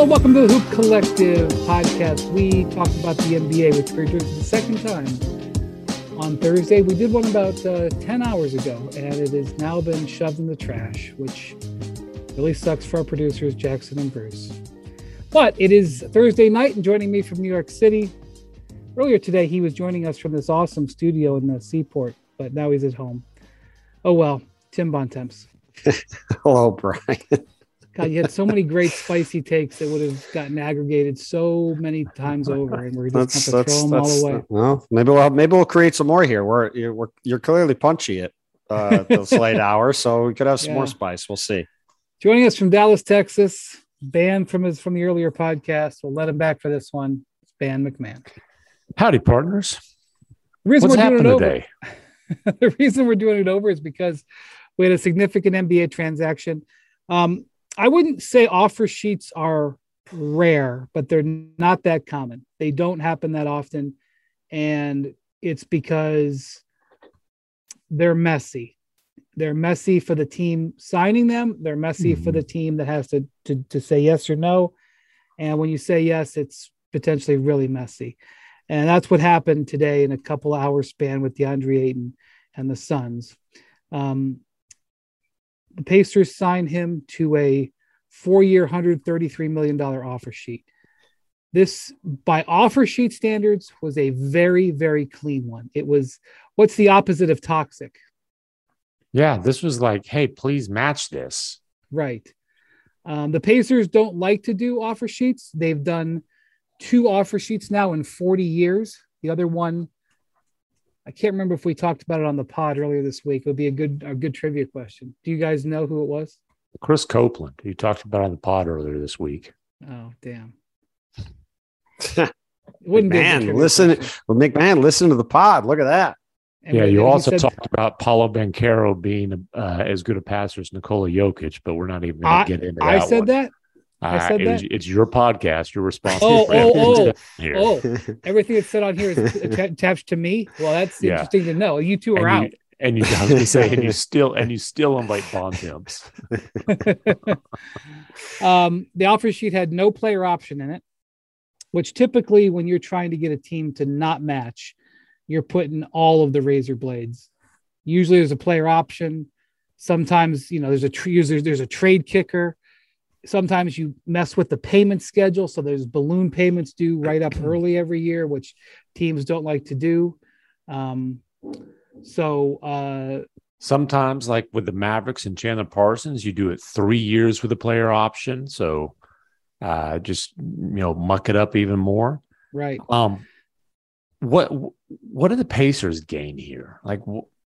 Hello, welcome to the Hoop Collective podcast. We talked about the NBA, which we're doing for the second time on Thursday. We did one about 10 hours ago, and it has now been shoved in the trash, which really sucks for our producers, Jackson and Bruce. But it is Thursday night, and joining me from New York City, earlier today, he was joining us from this awesome studio in the Seaport, but now he's at home. Oh, well, Tim Bontemps. Hello, Brian. God, you had so many great spicy takes that would have gotten aggregated so many times over, and we're just going to throw them all away. Well, maybe we'll create some more here. You're clearly punchy at this late hour, so we could have some more spice. We'll see. Joining us from Dallas, Texas, banned from the earlier podcast. We'll let him back for this one. It's Ban McMahon. Howdy, partners. What's happened today? The reason we're doing it over is because we had a significant NBA transaction. I wouldn't say offer sheets are rare, but they're not that common. They don't happen that often. And it's because they're messy. They're messy for the team signing them. They're messy for the team that has to say yes or no. And when you say yes, it's potentially really messy. And that's what happened today in a couple hour span with DeAndre Ayton and the Suns. The Pacers signed him to a 4-year, $133 million offer sheet. This, by offer sheet standards, was a very, very clean one. It was, what's the opposite of toxic? Yeah, this was like, hey, please match this. Right. The Pacers don't like to do offer sheets. They've done 2 offer sheets now in 40 years. The other one, I can't remember if we talked about it on the pod earlier this week. It would be a good trivia question. Do you guys know who it was? Chris Copeland. You talked about on the pod earlier this week. Oh, damn. It wouldn't McMahon, listen to the pod. Look at that. And you also talked about Paulo Banchero being as good a passer as Nikola Jokic, but we're not even going to get into that. I said that? It's your podcast. You're responsible for everything here. Everything that's said on here is attached to me. Well, that's interesting to know. You two are out. I was going to say, and you still invite Bontemps. The offer sheet had no player option in it, which typically when you're trying to get a team to not match, you're putting all of the razor blades. Usually there's a player option. Sometimes, there's a trade kicker. Sometimes you mess with the payment schedule. So there's balloon payments due right up early every year, which teams don't like to do. Sometimes, like with the Mavericks and Chandler Parsons, you do it 3 years with a player option. So just, muck it up even more. Right. What do the Pacers gain here? Like,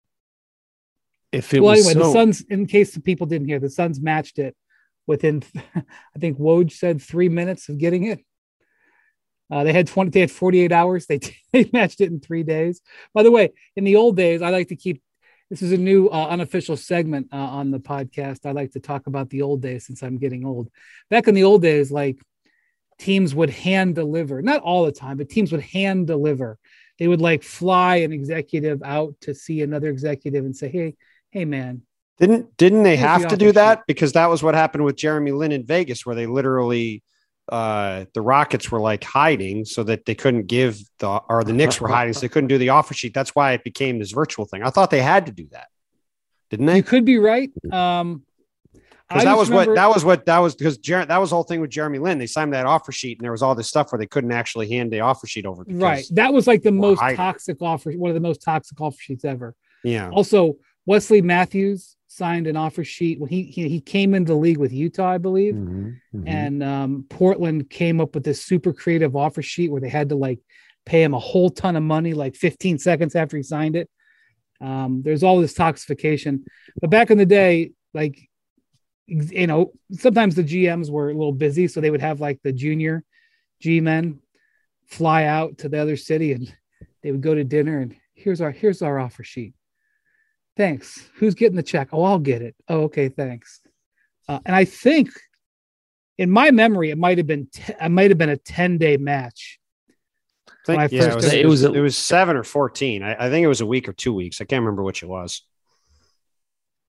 if it the Suns, in case the people didn't hear, the Suns matched it within, I think Woj said 3 minutes of getting it. They had 48 hours. They matched it in 3 days. By the way, in the old days, I like to keep, this is a new unofficial segment on the podcast. I like to talk about the old days since I'm getting old. Back in the old days, like teams would hand deliver, not all the time, but teams would hand deliver. They would like fly an executive out to see another executive and say, hey man. Didn't they have to do that? Because that was what happened with Jeremy Lin in Vegas, where they literally, the Rockets were like hiding so that they couldn't the Knicks were hiding, so they couldn't do the offer sheet. That's why it became this virtual thing. I thought they had to do that. Didn't they? You could be right. Because that was the whole thing with Jeremy Lin. They signed that offer sheet and there was all this stuff where they couldn't actually hand the offer sheet over. Right. That was like the most toxic offer, one of the most toxic offer sheets ever. Yeah. Also, Wesley Matthews signed an offer sheet when he came into the league with Utah, I believe. And Portland came up with this super creative offer sheet where they had to like pay him a whole ton of money, like 15 seconds after he signed it. There's all this toxification, but back in the day, like, sometimes the GMs were a little busy, so they would have like the junior G-men fly out to the other city and they would go to dinner and here's our offer sheet. Thanks. Who's getting the check? Oh, I'll get it. Oh, okay. Thanks. And I think in my memory, it might've been a 10-day match. It was 7 or 14. I think it was a week or 2 weeks. I can't remember which it was.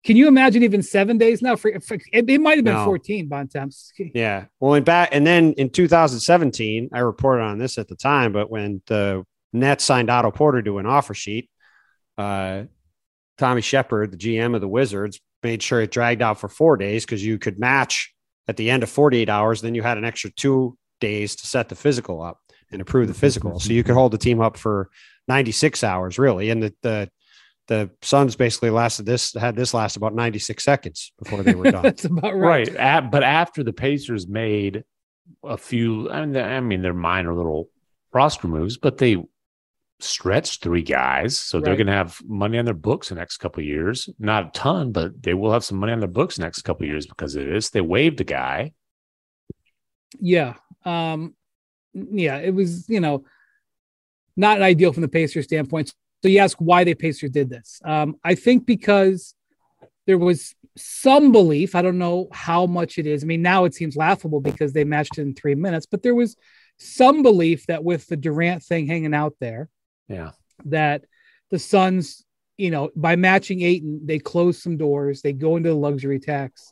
Can you imagine even 7 days now? It might have been 14 Bontemps. Yeah. Well, and then in 2017, I reported on this at the time, but when the Nets signed Otto Porter to an offer sheet, Tommy Shepard, the GM of the Wizards, made sure it dragged out for 4 days because you could match at the end of 48 hours. Then you had an extra 2 days to set the physical up and approve the physical. So you could hold the team up for 96 hours, really. And the Suns basically had this last about 96 seconds before they were done. That's about right. But after the Pacers made a few, I mean, they're minor little roster moves, but they stretched 3 guys. So they're going to have money on their books the next couple of years. Not a ton, but they will have some money on their books the next couple of years because of this. They waived a guy. Yeah. It was, not ideal from the Pacers standpoint. So you ask why the Pacers did this. I think because there was some belief. I don't know how much it is. I mean, now it seems laughable because they matched it in 3 minutes, but there was some belief that with the Durant thing hanging out there, that the Suns, by matching Ayton, they close some doors, they go into the luxury tax.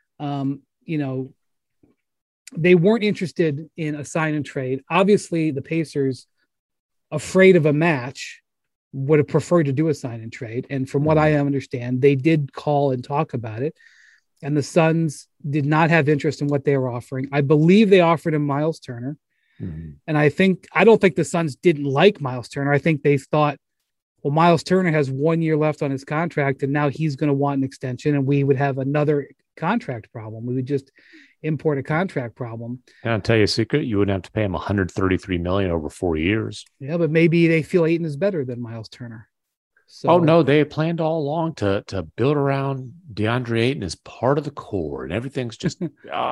They weren't interested in a sign and trade. Obviously, the Pacers, afraid of a match, would have preferred to do a sign and trade. And from what I understand, they did call and talk about it. And the Suns did not have interest in what they were offering. I believe they offered him Miles Turner. Mm-hmm. And I don't think the Suns didn't like Miles Turner. I think they thought, well, Miles Turner has 1 year left on his contract, and now he's going to want an extension, and we would have another contract problem. We would just import a contract problem. And I'll tell you a secret, you wouldn't have to pay him $133 million over 4 years. Yeah, but maybe they feel Ayton is better than Miles Turner. So, no, they had planned all along to build around DeAndre Ayton as part of the core, and everything's just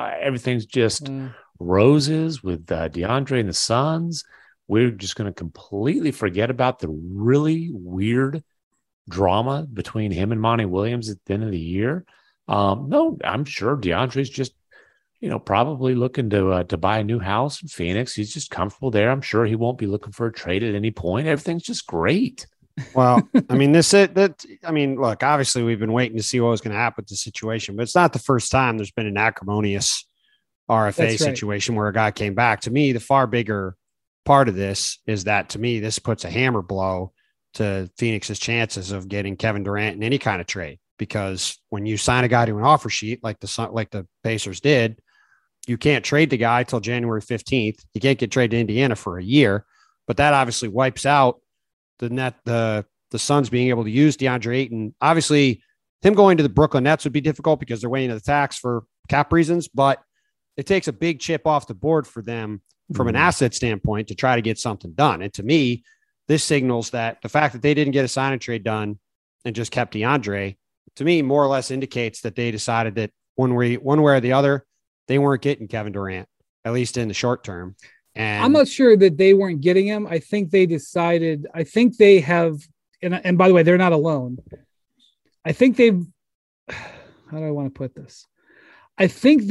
roses with DeAndre and the Suns. We're just going to completely forget about the really weird drama between him and Monty Williams at the end of the year. No, I'm sure DeAndre's just, probably looking to buy a new house in Phoenix. He's just comfortable there. I'm sure he won't be looking for a trade at any point. Everything's just great. Well, I mean, look, obviously we've been waiting to see what was going to happen with the situation, but it's not the first time there's been an acrimonious RFA situation where a guy came back. To me, the far bigger part of this is that, to me, this puts a hammer blow to Phoenix's chances of getting Kevin Durant in any kind of trade, because when you sign a guy to an offer sheet like the Pacers did, you can't trade the guy till January 15th. You can't get traded to Indiana for a year, but that obviously wipes out the Suns being able to use DeAndre Ayton. Obviously, him going to the Brooklyn Nets would be difficult because they're waiting to the tax for cap reasons, but it takes a big chip off the board for them from an asset standpoint to try to get something done. And to me, this signals that the fact that they didn't get a sign and trade done and just kept DeAndre, to me, more or less indicates that they decided that one way or the other, they weren't getting Kevin Durant, at least in the short term. And I'm not sure that they weren't getting him. I think they decided, they have, and by the way, they're not alone. I think they've, how do I want to put this? I think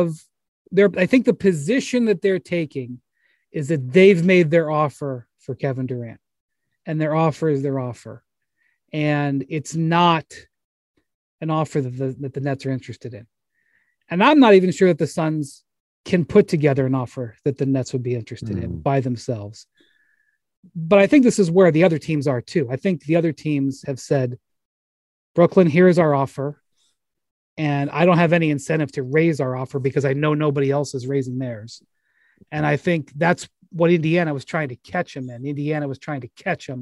the position that they're taking is that they've made their offer for Kevin Durant, and their offer is their offer. And it's not an offer that the Nets are interested in. And I'm not even sure that the Suns can put together an offer that the Nets would be interested in by themselves. But I think this is where the other teams are too. I think the other teams have said, Brooklyn, here's our offer. And I don't have any incentive to raise our offer because I know nobody else is raising theirs. And I think that's what Indiana was trying to catch him in. Indiana was trying to catch him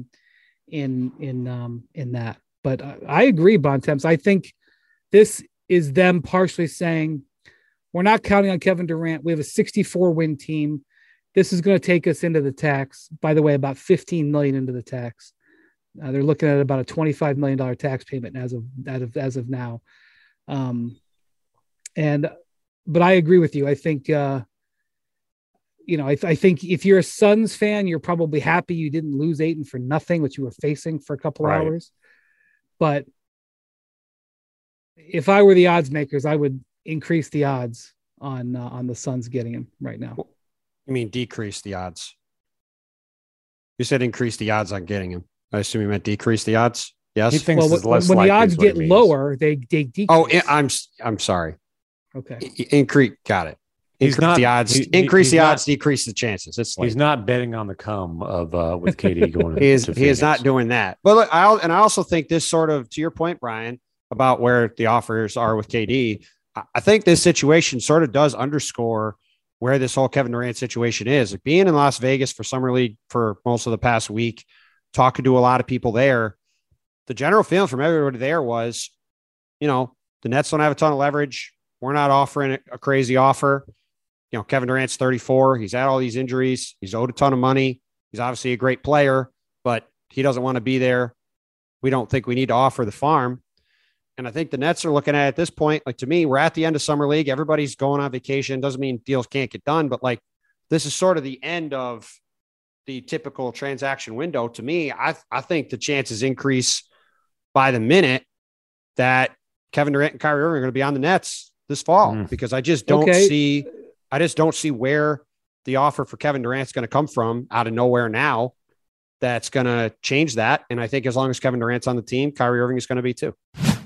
in that. But I agree, Bontemps. I think this is them partially saying, we're not counting on Kevin Durant. We have a 64-win team. This is going to take us into the tax. By the way, about $15 million into the tax. They're looking at about a $25 million tax payment as of now. But I agree with you. I think, I think if you're a Suns fan, you're probably happy you didn't lose Ayton for nothing, which you were facing for a couple of hours. But if I were the odds makers, I would increase the odds on the Suns getting him right now. You mean decrease the odds? You said increase the odds on getting him. I assume you meant decrease the odds. Yes. He thinks it's less when the likely odds is what get he means. lower, they decrease. Oh, I'm sorry. Okay. Increase. Got it. Increase the odds. Increase the odds. Decrease the chances. It's like, he's not betting on the come of with KD going. he is not doing that. But look, I also think this sort of, to your point, Brian, about where the offers are with KD. I think this situation sort of does underscore where this whole Kevin Durant situation is. Like, being in Las Vegas for Summer League for most of the past week, talking to a lot of people there, the general feeling from everybody there was, the Nets don't have a ton of leverage. We're not offering a crazy offer. Kevin Durant's 34. He's had all these injuries. He's owed a ton of money. He's obviously a great player, but he doesn't want to be there. We don't think we need to offer the farm. And I think the Nets are looking at this point, like, to me, we're at the end of Summer League. Everybody's going on vacation. Doesn't mean deals can't get done, but like, this is sort of the end of the typical transaction window. To me, I think the chances increase by the minute that Kevin Durant and Kyrie Irving are going to be on the Nets this fall, because I just don't see where the offer for Kevin Durant's going to come from out of nowhere now that's going to change that. And I think as long as Kevin Durant's on the team, Kyrie Irving is going to be too.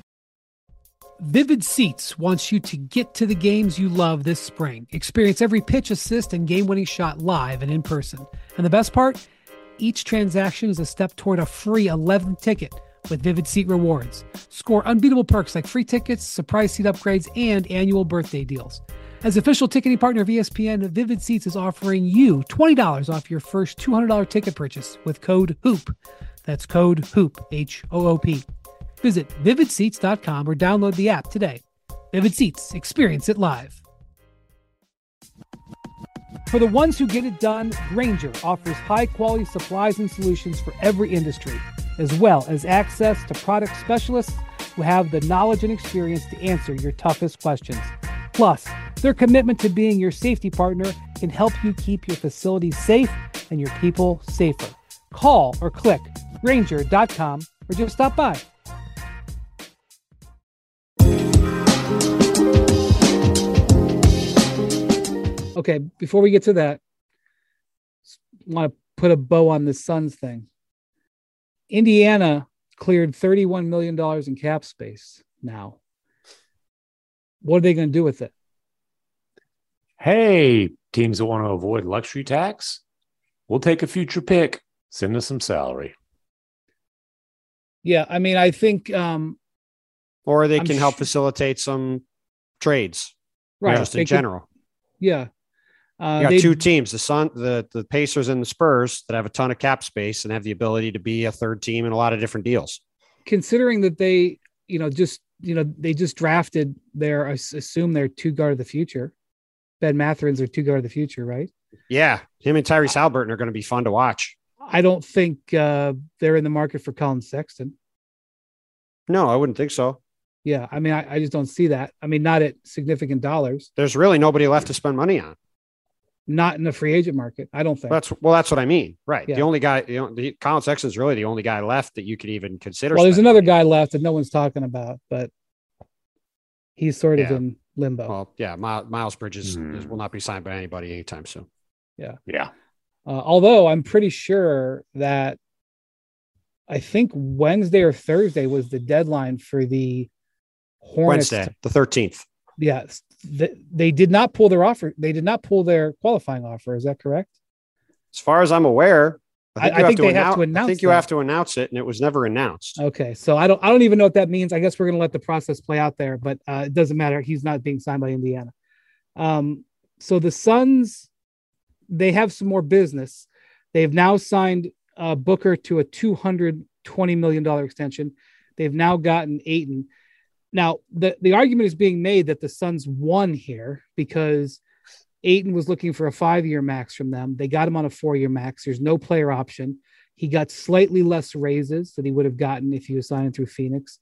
Vivid Seats wants you to get to the games you love this spring. Experience every pitch, assist, and game-winning shot live and in person. And the best part? Each transaction is a step toward a free 11th ticket with Vivid Seat Rewards. Score unbeatable perks like free tickets, surprise seat upgrades, and annual birthday deals. As official ticketing partner of ESPN, Vivid Seats is offering you $20 off your first $200 ticket purchase with code HOOP. That's code HOOP, H-O-O-P. Visit vividseats.com or download the app today. Vivid Seats, experience it live. For the ones who get it done, Grainger offers high-quality supplies and solutions for every industry, as well as access to product specialists who have the knowledge and experience to answer your toughest questions. Plus, their commitment to being your safety partner can help you keep your facilities safe and your people safer. Call or click Grainger.com or just stop by. Okay, before we get to that, I want to put a bow on the Suns thing. Indiana cleared $31 million in cap space now. What are they going to do with it? Hey, teams that want to avoid luxury tax, we'll take a future pick. Send us some salary. Yeah, I mean, I think... or they can help facilitate some trades, right? Just in general. Yeah. You got two teams, the Pacers and the Spurs, that have a ton of cap space and have the ability to be a third team in a lot of different deals. Considering that they, they just drafted their two guard of the future. Ben Matherin's their two guard of the future, right? Yeah. Him and Tyrese Haliburton are going to be fun to watch. I don't think they're in the market for Colin Sexton. No, I wouldn't think so. Yeah. I mean, I just don't see that. I mean, not at significant dollars. There's really nobody left to spend money on. Not in the free agent market, I don't think. That's what I mean. Right. Yeah. The only guy, Colin Sexton is really the only guy left that you could even consider. Well, there's another guy left that no one's talking about, but he's sort of in limbo. Well, yeah. Miles Bridges will not be signed by anybody anytime soon. Yeah. Yeah. Although I'm pretty sure that I think Wednesday or Thursday was the deadline for the Hornets. Wednesday, the 13th. Yes. They did not pull their offer. They did not pull their qualifying offer. Is that correct? As far as I'm aware, I think they have to announce. I think you have to announce it, and it was never announced. Okay, so I don't even know what that means. I guess we're going to let the process play out there, but it doesn't matter. He's not being signed by Indiana. So the Suns, they have some more business. They've now signed Booker to a $220 million extension. They've now gotten Ayton. Now, the argument is being made that the Suns won here because Ayton was looking for a 5-year max from them. They got him on a 4-year max. There's no player option. He got slightly less raises than he would have gotten if he was signing through Phoenix.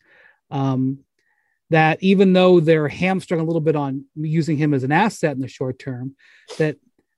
That even though they're hamstrung a little bit on using him as an asset in the short term, that,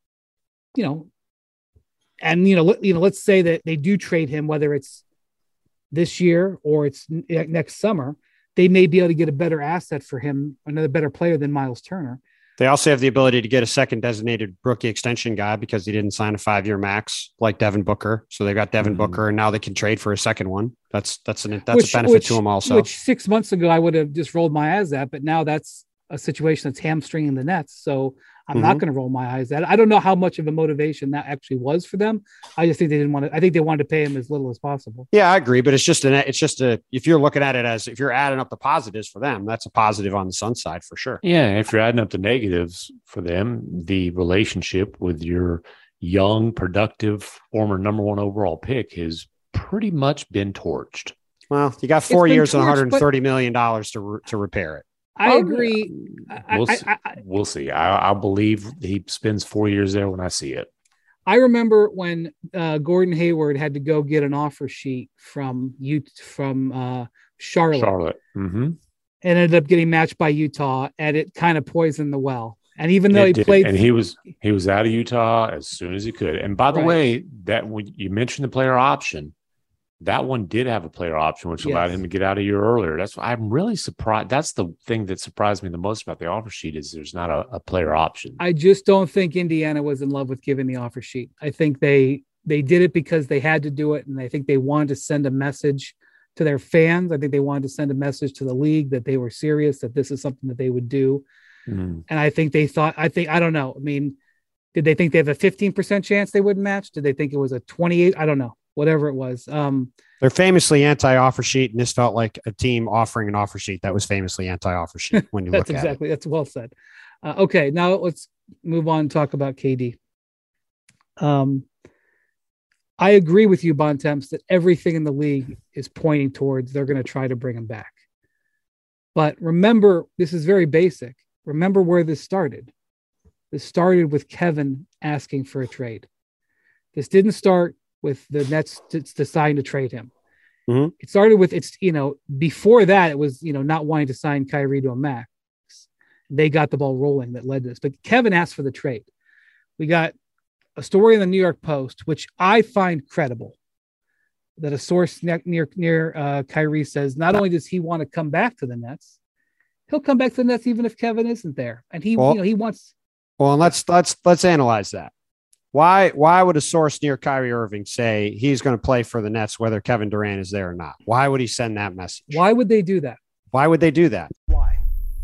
let's say that they do trade him, whether it's this year or it's next summer, they may be able to get a better asset for him, another better player than Miles Turner. They also have the ability to get a second designated rookie extension guy because he didn't sign a 5-year max like Devin Booker. So they got Devin Booker, and now they can trade for a second one. That's a benefit to them also. Which 6 months ago I would have just rolled my eyes at, but now that's a situation that's hamstringing the Nets. So I'm not going to roll my eyes at it. I don't know how much of a motivation that actually was for them. I just think they didn't want to. I think they wanted to pay him as little as possible. Yeah, I agree, but it's just if you're looking at it as if you're adding up the positives for them, that's a positive on the Sun side for sure. Yeah, if you're adding up the negatives for them, the relationship with your young, productive, former number 1 overall pick has pretty much been torched. Well, you got 4 years and $130 million to repair it. I agree. We'll see. I believe he spends 4 years there when I see it. I remember when Gordon Hayward had to go get an offer sheet from Charlotte. Mm-hmm. And ended up getting matched by Utah, and it kind of poisoned the well. And even though he played, and he was out of Utah as soon as he could. And by the way, that when you mentioned the player option, that one did have a player option, which allowed him to get out a year earlier. That's why I'm really surprised. That's the thing that surprised me the most about the offer sheet is there's not a player option. I just don't think Indiana was in love with giving the offer sheet. I think they did it because they had to do it, and I think they wanted to send a message to their fans. I think they wanted to send a message to the league that they were serious, that this is something that they would do. And I think they thought, I don't know. I mean, did they think they have a 15% chance they wouldn't match? Did they think it was a 28? I don't know. Whatever it was. They're famously anti-offer sheet, and this felt like a team offering an offer sheet that was famously anti-offer sheet when you look at it. That's well said. Okay, now let's move on and talk about KD. I agree with you, Bontemps, that everything in the league is pointing towards they're going to try to bring him back. But remember, this is very basic. Remember where this started. This started with Kevin asking for a trade. This didn't start with the Nets deciding to trade him. Mm-hmm. It started with before that, it was, not wanting to sign Kyrie to a max. They got the ball rolling that led to this, but Kevin asked for the trade. We got a story in the New York Post, which I find credible, that a source near Kyrie says, not only does he want to come back to the Nets, he'll come back to the Nets even if Kevin isn't there. And he wants. Well, and let's analyze that. Why would a source near Kyrie Irving say he's going to play for the Nets whether Kevin Durant is there or not? Why would he send that message? Why would they do that? Why would they do that? Why?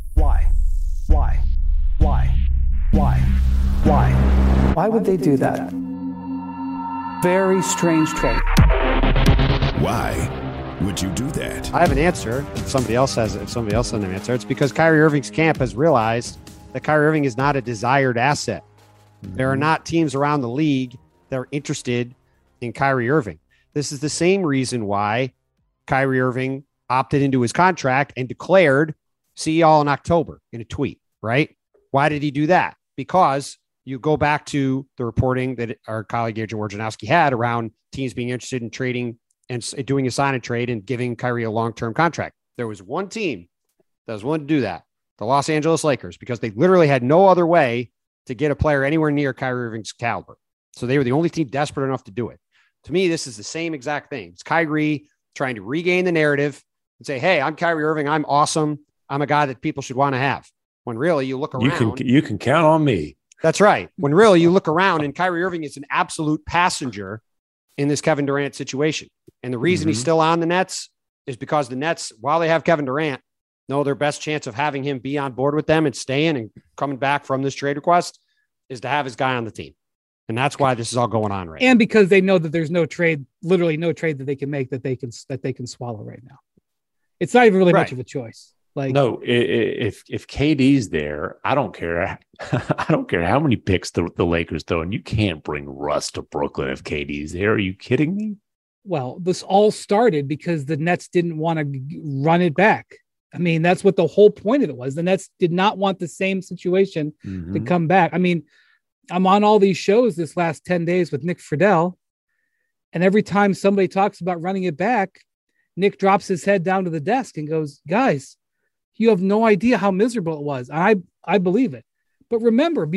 Why would they do that? Very strange trade. Why would you do that? I have an answer. If somebody else has an answer, it's because Kyrie Irving's camp has realized that Kyrie Irving is not a desired asset. There are not teams around the league that are interested in Kyrie Irving. This is the same reason why Kyrie Irving opted into his contract and declared, see y'all in October in a tweet, right? Why did he do that? Because you go back to the reporting that our colleague Adrian Wojnarowski had around teams being interested in trading and doing a sign and trade and giving Kyrie a long-term contract. There was one team that was willing to do that, the Los Angeles Lakers, because they literally had no other way to get a player anywhere near Kyrie Irving's caliber. So they were the only team desperate enough to do it. To me, this is the same exact thing. It's Kyrie trying to regain the narrative and say, hey, I'm Kyrie Irving. I'm awesome. I'm a guy that people should want to have. When really you look around. You can count on me. That's right. When really you look around and Kyrie Irving is an absolute passenger in this Kevin Durant situation. And the reason he's still on the Nets is because the Nets, while they have Kevin Durant, know their best chance of having him be on board with them and staying and coming back from this trade request is to have his guy on the team. And that's why this is all going on right now. And because they know that there's no trade, literally no trade that they can make that they can swallow right now. It's not even really much of a choice. Like, no, if KD's there, I don't care. I don't care how many picks the Lakers throw, and you can't bring Russ to Brooklyn if KD's there. Are you kidding me? Well, this all started because the Nets didn't want to run it back. I mean, that's what the whole point of it was. The Nets did not want the same situation to come back. I mean, I'm on all these shows this last 10 days with Nick Friedel, and every time somebody talks about running it back, Nick drops his head down to the desk and goes, guys, you have no idea how miserable it was. I believe it. But remember,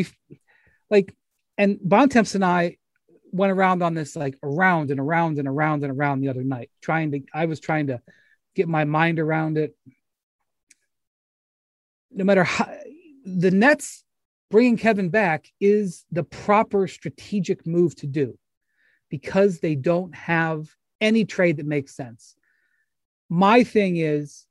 and Bontemps and I went around on this like around and around and around and around the other night, I was trying to get my mind around it. No matter how the Nets bringing Kevin back is the proper strategic move to do because they don't have any trade that makes sense. My thing is,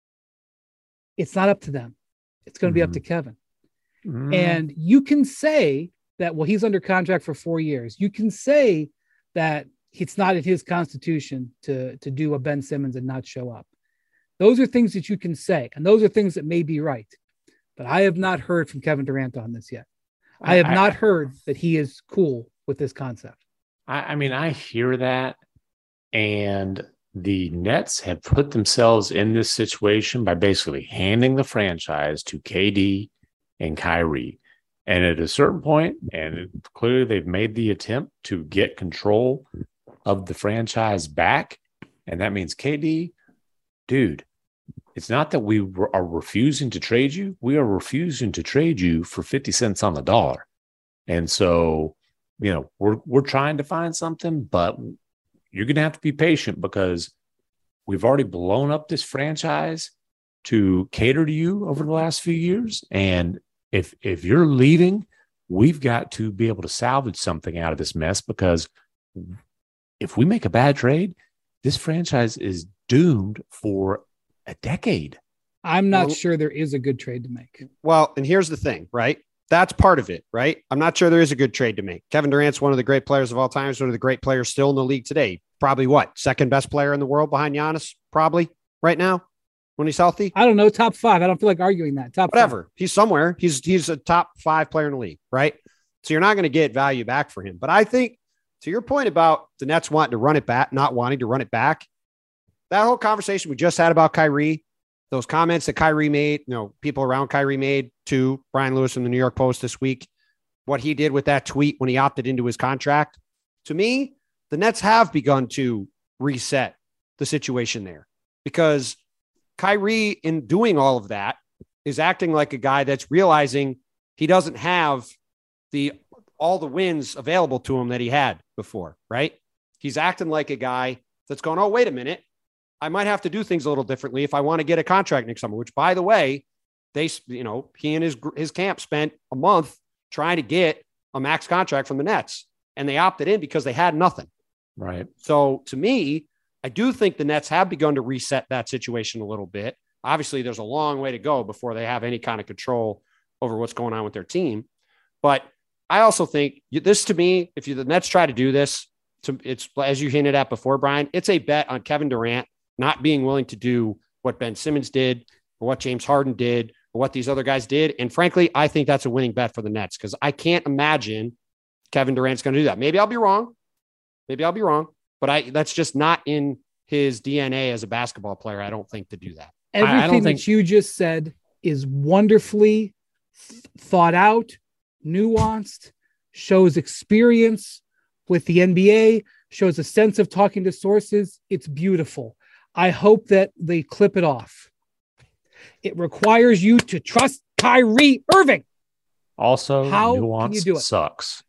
it's not up to them. It's going to be up to Kevin. And you can say that, well, he's under contract for 4 years. You can say that it's not in his constitution to do a Ben Simmons and not show up. Those are things that you can say, and those are things that may be right. But I have not heard from Kevin Durant on this yet. I have not heard that he is cool with this concept. I mean, I hear that, and the Nets have put themselves in this situation by basically handing the franchise to KD and Kyrie. And at a certain point, and clearly they've made the attempt to get control of the franchise back. And that means KD, dude, it's not that we are refusing to trade you. We are refusing to trade you for 50 cents on the dollar. And so, you know, we're trying to find something, but you're going to have to be patient because we've already blown up this franchise to cater to you over the last few years. And if you're leaving, we've got to be able to salvage something out of this mess, because if we make a bad trade, this franchise is doomed for a decade. I'm not sure there is a good trade to make. Well, and here's the thing, right? That's part of it, right? I'm not sure there is a good trade to make. Kevin Durant's one of the great players of all time. He's one of the great players still in the league today. Probably what? Second best player in the world behind Giannis, probably right now when he's healthy. I don't know. Top 5. I don't feel like arguing that. Top Whatever. 5. He's somewhere. He's a top 5 player in the league, right? So you're not going to get value back for him. But I think to your point about the Nets wanting to run it back, not wanting to run it back, that whole conversation we just had about Kyrie, those comments that Kyrie made, you know, people around Kyrie made to Brian Lewis from the New York Post this week, what he did with that tweet when he opted into his contract, to me, the Nets have begun to reset the situation there, because Kyrie, in doing all of that, is acting like a guy that's realizing he doesn't have all the wins available to him that he had before, right? He's acting like a guy that's going, oh, wait a minute, I might have to do things a little differently if I want to get a contract next summer, which, by the way, he and his camp spent a month trying to get a max contract from the Nets, and they opted in because they had nothing. Right. So to me, I do think the Nets have begun to reset that situation a little bit. Obviously, there's a long way to go before they have any kind of control over what's going on with their team. But I also think this, to me, if the Nets try to do this, it's, as you hinted at before, Brian, it's a bet on Kevin Durant not being willing to do what Ben Simmons did or what James Harden did or what these other guys did. And frankly, I think that's a winning bet for the Nets, because I can't imagine Kevin Durant's going to do that. Maybe I'll be wrong, but that's just not in his DNA as a basketball player. I don't think, to do that. Everything that you just said is wonderfully thought out, nuanced, shows experience with the NBA, shows a sense of talking to sources. It's beautiful. I hope that they clip it off. It requires you to trust Kyrie Irving. Also, how nuance can you do it? Sucks.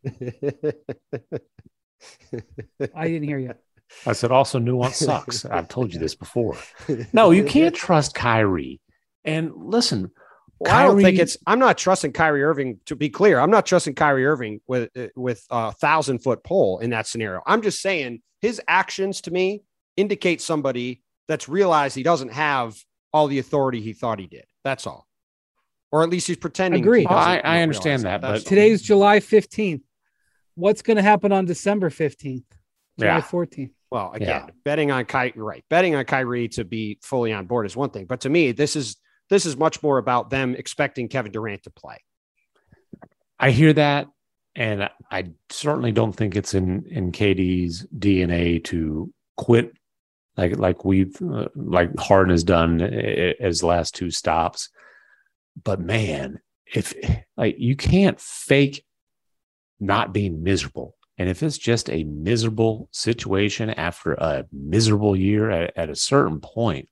I didn't hear you. I said also nuance sucks. I've told you this before. No, you can't trust Kyrie. And listen, well, I don't think I'm not trusting Kyrie Irving, to be clear. I'm not trusting Kyrie Irving with a 1,000-foot pole in that scenario. I'm just saying his actions to me indicate somebody that's realized he doesn't have all the authority he thought he did. That's all. Or at least he's pretending. Agreed. I understand that. But today's July 15th. What's going to happen on December 15th? July 14th. Well, again, betting on Kyrie to be fully on board is one thing. But to me, this is much more about them expecting Kevin Durant to play. I hear that. And I certainly don't think it's in KD's DNA to quit like Harden has done as last 2 stops. But man, if you can't fake not being miserable. And if it's just a miserable situation after a miserable year at a certain point,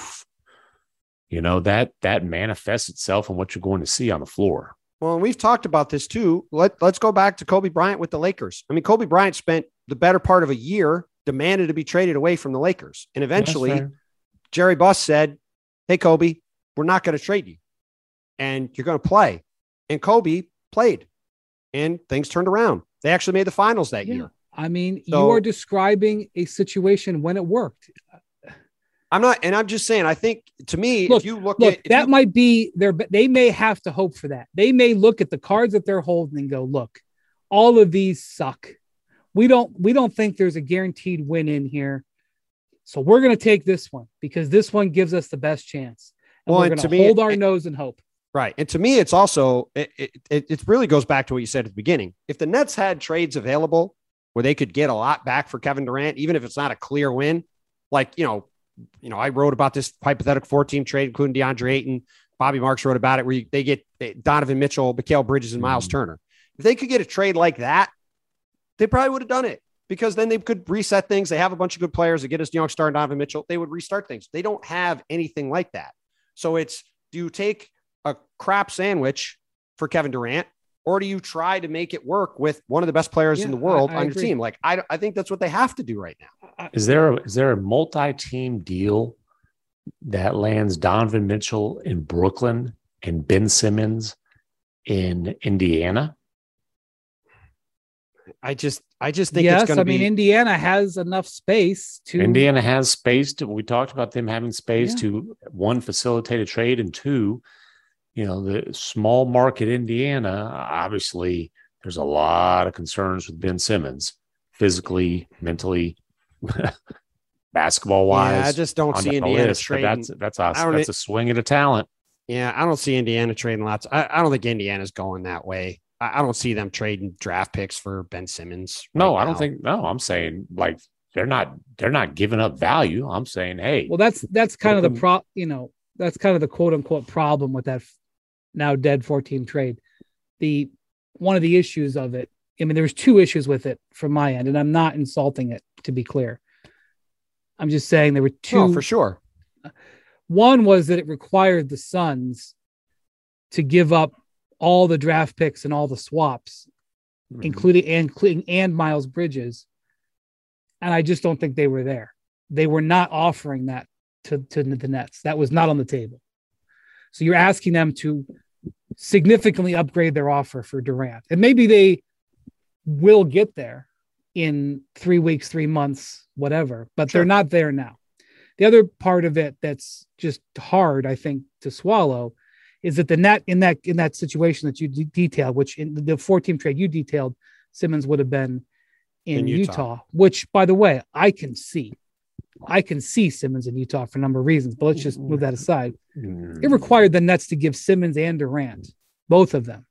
that manifests itself in what you're going to see on the floor. Well, and we've talked about this too. Let's go back to Kobe Bryant with the Lakers. I mean, Kobe Bryant spent the better part of a year demanded to be traded away from the Lakers. And eventually Jerry Buss said, hey, Kobe, we're not going to trade you and you're going to play. And Kobe played and things turned around. They actually made the finals that year. I mean, you are describing a situation when it worked. I'm just saying, I think to me, if you look at that might be they may have to hope for that. They may look at the cards that they're holding and go, look, all of these suck. We don't think there's a guaranteed win in here. So we're going to take this one because this one gives us the best chance. And we're going to hold our nose and hope. Right. And to me, it's also, it really goes back to what you said at the beginning. If the Nets had trades available where they could get a lot back for Kevin Durant, even if it's not a clear win, like, I wrote about this hypothetical 4-team trade, including DeAndre Ayton. Bobby Marks wrote about it where they get Donovan Mitchell, Mikal Bridges, and Miles Turner. If they could get a trade like that, they probably would have done it because then they could reset things. They have a bunch of good players to get us young star and Donovan Mitchell. They would restart things. They don't have anything like that. So do you take a crap sandwich for Kevin Durant, or do you try to make it work with one of the best players in the world on your team? Like, I think that's what they have to do right now. Is there a multi-team deal that lands Donovan Mitchell in Brooklyn and Ben Simmons in Indiana? I just think it's going to be. Indiana has enough space to. Indiana has space to. We talked about them having space to, one, facilitate a trade, and two, the small market Indiana, obviously there's a lot of concerns with Ben Simmons, physically, mentally, basketball wise. Yeah, I just don't see Indiana trading. That's a swing at a talent. Yeah, I don't see Indiana trading lots. I don't think Indiana's going that way. I don't see them trading draft picks for Ben Simmons. I'm saying like they're not giving up value. I'm saying, hey, well, that's kind of the that's kind of the quote unquote problem with that now dead 4-team trade. One of the issues of it, there's two issues with it from my end, and I'm not insulting it, to be clear. I'm just saying there were two. Oh, for sure. One was that it required the Suns to give up all the draft picks and all the swaps, including and Miles Bridges. And I just don't think they were there. They were not offering that to the Nets. That was not on the table. So you're asking them to significantly upgrade their offer for Durant. And maybe they will get there in 3 weeks, 3 months, whatever, but They're not there now. The other part of it that's just hard, I think, to swallow is that the net in that situation that you detailed, which in the 4-team trade you detailed, Simmons would have been in Utah, which, by the way, I can see Simmons in Utah for a number of reasons, but let's just move that aside. It required the Nets to give Simmons and Durant, both of them.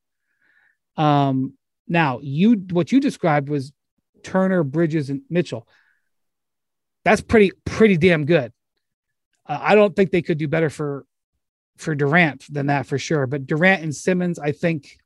Now, what you described was Turner, Bridges, and Mitchell. That's pretty damn good. I don't think they could do better for Durant than that, for sure. But Durant and Simmons, I think,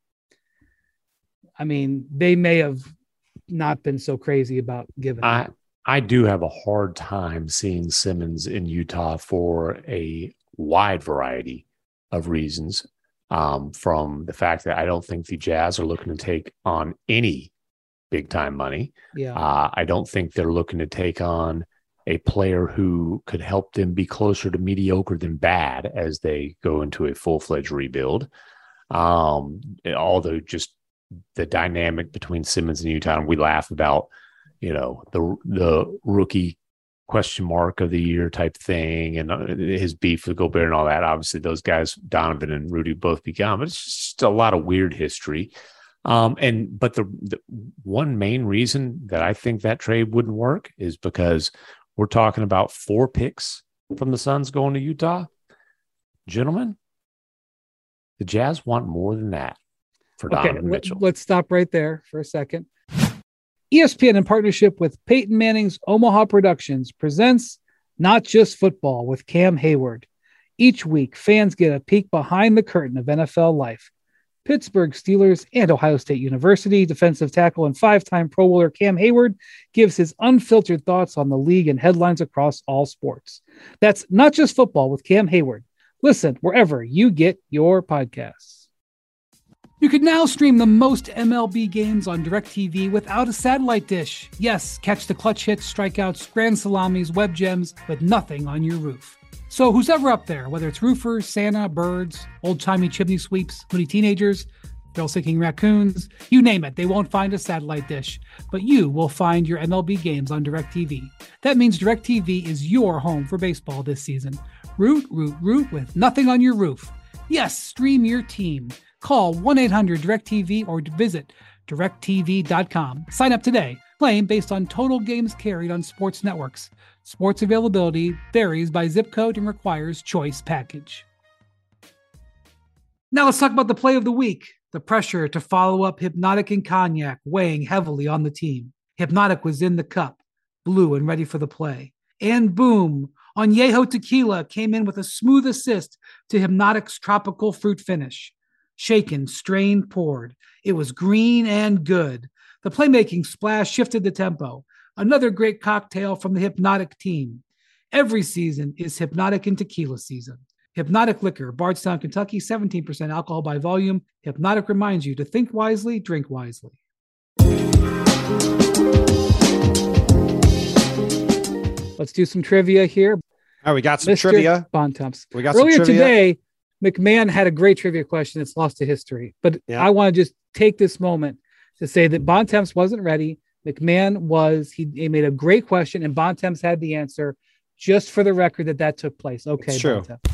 they may have not been so crazy about giving. I do have a hard time seeing Simmons in Utah for a wide variety of reasons. From the fact that I don't think the Jazz are looking to take on any big time money. Yeah. I don't think they're looking to take on a player who could help them be closer to mediocre than bad as they go into a full-fledged rebuild. Although just the dynamic between Simmons and Utah, and we laugh about, the rookie question mark of the year type thing and his beef with Gobert and all that. Obviously those guys, Donovan and Rudy, both become, but it's just a lot of weird history. But the one main reason that I think that trade wouldn't work is because we're talking about 4 picks from the Suns going to Utah. Gentlemen, the Jazz want more than that for Donovan Mitchell. Let's stop right there for a second. ESPN, in partnership with Peyton Manning's Omaha Productions, presents Not Just Football with Cam Hayward. Each week, fans get a peek behind the curtain of NFL life. Pittsburgh Steelers and Ohio State University defensive tackle and 5-time Pro Bowler Cam Hayward gives his unfiltered thoughts on the league and headlines across all sports. That's Not Just Football with Cam Hayward. Listen wherever you get your podcasts. You can now stream the most MLB games on DirecTV without a satellite dish. Yes, catch the clutch hits, strikeouts, grand salamis, web gems with nothing on your roof. So who's ever up there, whether it's roofers, Santa, birds, old-timey chimney sweeps, moody teenagers, thrill-seeking raccoons, you name it, they won't find a satellite dish. But you will find your MLB games on DirecTV. That means DirecTV is your home for baseball this season. Root with nothing on your roof. Yes, stream your team. Call 1-800-DirecTV or visit directtv.com. Sign up today. Claim based on total games carried on sports networks. Sports availability varies by zip code and requires choice package. Now let's talk about the play of the week. The pressure to follow up Hypnotic and Cognac weighing heavily on the team. Hypnotic was in the cup, blue and ready for the play. And boom, Añejo Tequila came in with a smooth assist to Hypnotic's tropical fruit finish. Shaken, strained, poured. It was green and good. The playmaking splash shifted the tempo. Another great cocktail from the Hypnotic team. Every season is Hypnotic and Tequila season. Hypnotic Liquor, Bardstown, Kentucky, 17% alcohol by volume. Hypnotic reminds you to think wisely, drink wisely. Let's do some trivia here. All right, we got some Mr. trivia. Bontemps. We got Earlier some trivia. today, McMahon had a great trivia question that's lost to history. But Yeah. I want to just take this moment to say that Bontemps wasn't ready. McMahon was. He made a great question, and Bontemps had the answer. Just for the record that took place. Okay, It's true. Bontemps.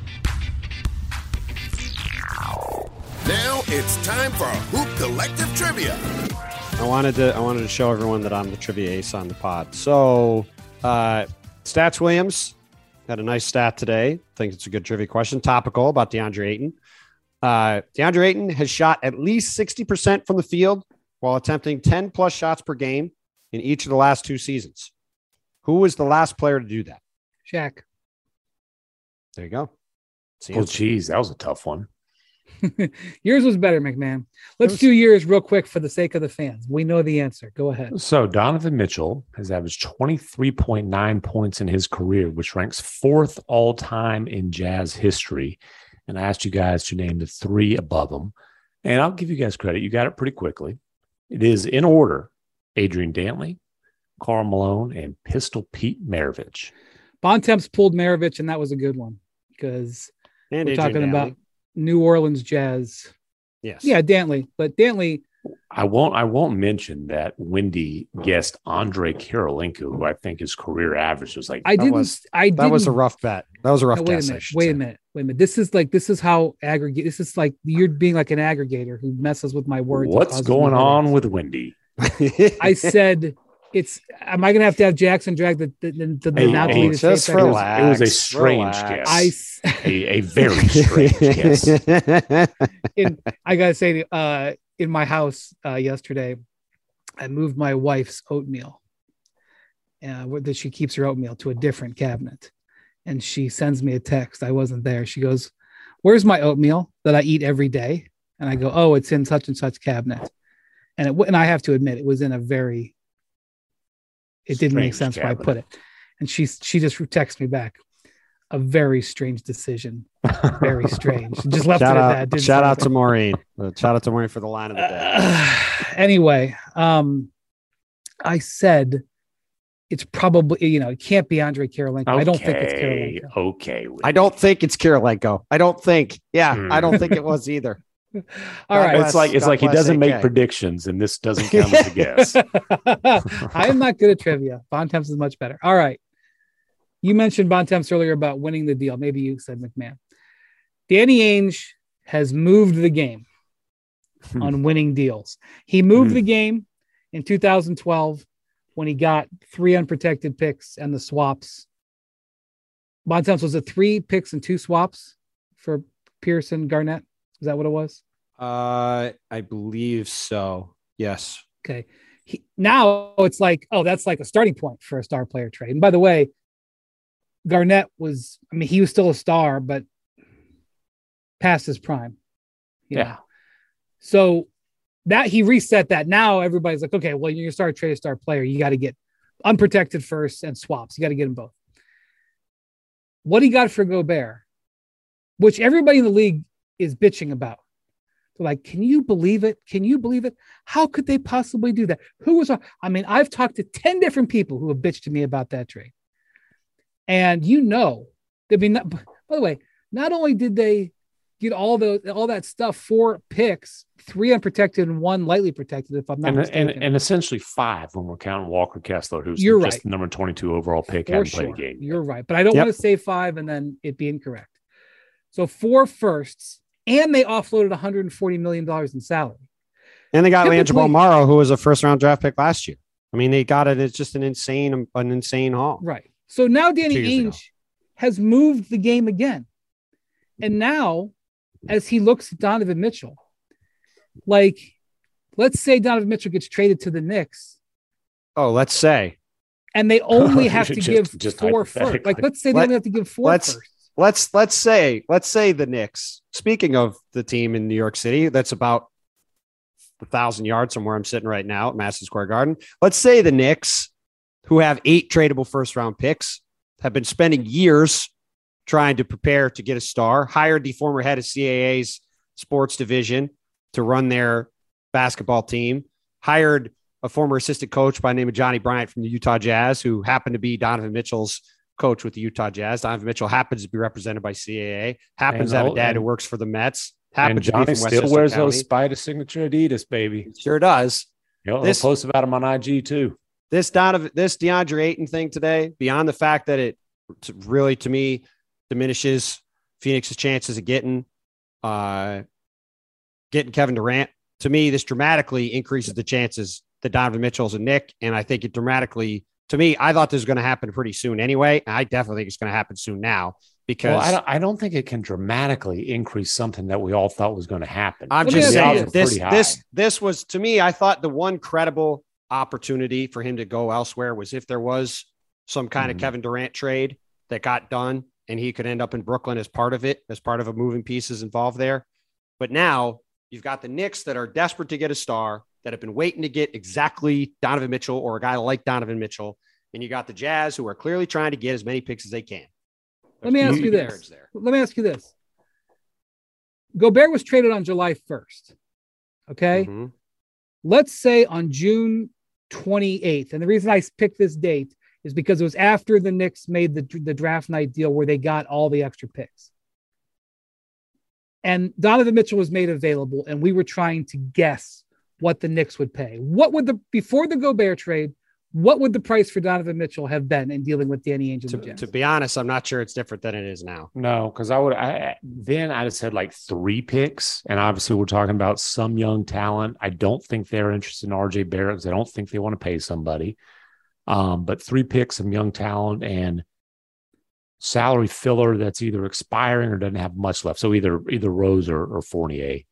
Now it's time for Hoop Collective Trivia. I wanted to show everyone that I'm the trivia ace on the pod. So, Stats Williams had a nice stat today. I think it's a good trivia question. Topical about DeAndre Ayton. DeAndre Ayton has shot at least 60% from the field while attempting 10 plus shots per game in each of the last 2 seasons. Who was the last player to do that? Shaq. There you go. Oh, geez, that was a tough one. Yours was better, McMahon. Let's do yours real quick for the sake of the fans. We know the answer. Go ahead. So Donovan Mitchell has averaged 23.9 points in his career, which ranks 4th all time in Jazz history. And I asked you guys to name the 3 above him. And I'll give you guys credit. You got it pretty quickly. It is in order: Adrian Dantley, Karl Malone, and Pistol Pete Maravich. Bontemps pulled Maravich, and that was a good one because And we're Adrian talking Dantley. about New Orleans Jazz. Yes. Yeah, Dantley. But Dantley, I won't mention that Wendy guessed Andre Karolinko, who I think his career average was like. That was a rough bet. That was a rough No, wait guess. a minute. Wait a minute. This is how aggregate. This is like you're being like an aggregator who messes with my words. and What's causes going me on headaches. with Wendy? I said it's. Am I going to have Jackson drag the analogy to just say relax. It was a strange Relax. guess. A very strange guess. I gotta say, in my house yesterday, I moved my wife's oatmeal, that she keeps her oatmeal, to a different cabinet, and she sends me a text. I wasn't there. She goes, "Where's my oatmeal that I eat every day?" And I go, "Oh, it's in such and such cabinet." And I have to admit, it was in a very. It didn't make sense where I put it, and she just texted me back. A very strange decision. Very strange. Just left it at that. Shout out to Maureen. Shout out to Maureen for the line of the day. Anyway, I said it's probably, it can't be Andre Karolinko. I don't think it's Karolinko. Okay. I don't think it's Karolinko. I don't think. Yeah, I don't think it was either. All right. It's like he doesn't make predictions, and this doesn't count as a guess. I am not good at trivia. Bontemps is much better. All right. You mentioned Bontemps earlier about winning the deal. Maybe you said McMahon. Danny Ainge has moved the game on winning deals. He moved the game in 2012 when he got 3 unprotected picks and the swaps. Bontemps, was it 3 picks and 2 swaps for Pearson Garnett? Is that what it was? I believe so. Yes. Okay. Now it's like, that's like a starting point for a star player trade. And by the way, Garnett was, he was still a star, but past his prime. Yeah. So that he reset that. Now everybody's like, okay, well, you're going to start a trade a star player. You got to get unprotected first and swaps. You got to get them both. What he got for Gobert, which everybody in the league is bitching about. They're like, can you believe it? Can you believe it? How could they possibly do that? I've talked to 10 different people who have bitched to me about that trade. And by the way, not only did they get all that stuff, 4 picks, 3 unprotected and 1 lightly protected, if I'm not mistaken. And essentially 5 when we're counting Walker Kessler, who's You're just right. the number 22 overall pick, hadn't played a game. You're right. But I don't want to say 5 and then it be incorrect. So 4 firsts, and they offloaded $140 million in salary. And they got Langelo Morrow, who was a first-round draft pick last year. I mean, they got it. It's just an insane haul. Right. So now Danny Ainge has moved the game again. And now, as he looks at Donovan Mitchell, like, let's say Donovan Mitchell gets traded to the Knicks. Oh, let's say. And they only have to give 4 first. Like, let's say they only have to give 4 first. Let's say the Knicks, speaking of the team in New York City, that's about 1,000 yards from where I'm sitting right now at Madison Square Garden. Let's say the Knicks, who have 8 tradable first-round picks, have been spending years trying to prepare to get a star, hired the former head of CAA's sports division to run their basketball team, hired a former assistant coach by the name of Johnny Bryant from the Utah Jazz, who happened to be Donovan Mitchell's coach with the Utah Jazz. Donovan Mitchell happens to be represented by CAA, happens to have a dad who works for the Mets. And Johnny still wears those Spider signature Adidas, baby. Sure does. He'll post about him on IG too. This DeAndre Ayton thing today, beyond the fact that it really, to me, diminishes Phoenix's chances of getting Kevin Durant. To me, this dramatically increases the chances that Donovan Mitchell's a Knick, and I think it dramatically. To me, I thought this was going to happen pretty soon anyway. I definitely think it's going to happen soon now. Because I don't think it can dramatically increase something that we all thought was going to happen. I'm just saying this was, to me, I thought the one credible opportunity for him to go elsewhere was if there was some kind of Kevin Durant trade that got done and he could end up in Brooklyn as part of it, as part of a moving pieces involved there. But now you've got the Knicks that are desperate to get a star, that have been waiting to get exactly Donovan Mitchell or a guy like Donovan Mitchell. And you got the Jazz, who are clearly trying to get as many picks as they can. Let me ask you this. Gobert was traded on July 1st. Okay. Mm-hmm. Let's say on June 28th. And the reason I picked this date is because it was after the Knicks made the draft night deal where they got all the extra picks. And Donovan Mitchell was made available, and we were trying to guess what the Knicks would pay. Before the Gobert trade, what would the price for Donovan Mitchell have been in dealing with Danny Ainge and the Jazz? To be honest, I'm not sure it's different than it is now. No, because I'd have said like 3 picks. And obviously we're talking about some young talent. I don't think they're interested in RJ Barrett because I don't think they want to pay somebody. But 3 picks, some young talent and salary filler that's either expiring or doesn't have much left. So either Rose or Fournier.